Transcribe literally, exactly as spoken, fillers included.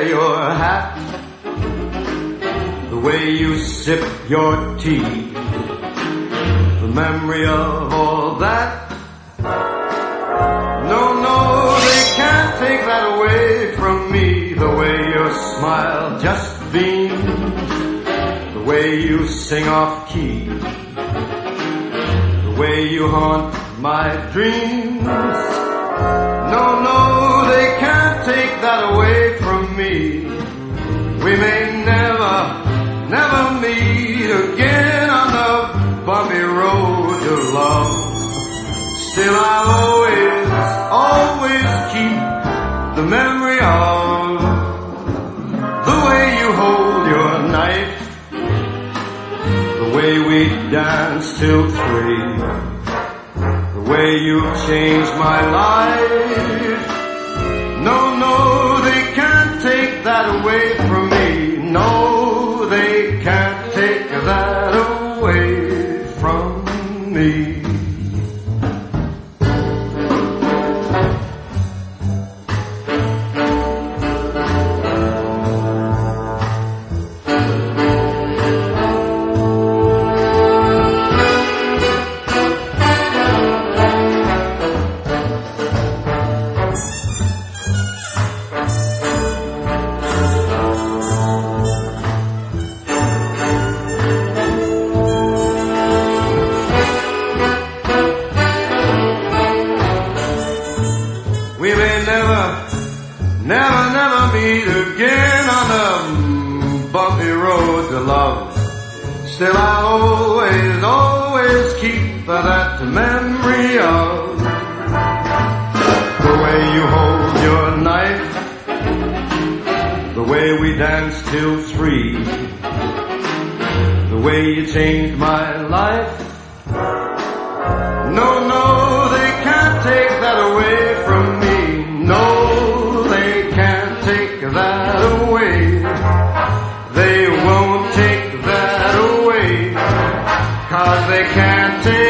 wear your hat, the way you sip your tea, the memory of all that. No, no, they can't take that away from me. The way your smile just beams, the way you sing off key, the way you haunt my dreams. No, no, they can't take that away from me. We may never, never meet again on the bumpy road to love. Still I'll always, always keep the memory of the way you hold your knife, the way we dance till three, the way you changed my life. No, no, they can't take that away from me. No, they can't take that away from me. We may never, never, never meet again on the bumpy road to love. Still I'll always, always keep that memory of the way you hold your knife, the way we dance till three, the way you changed my life. No, no, they can't take that away from me. No, they can't take that away. They won't take that away, 'cause they can't take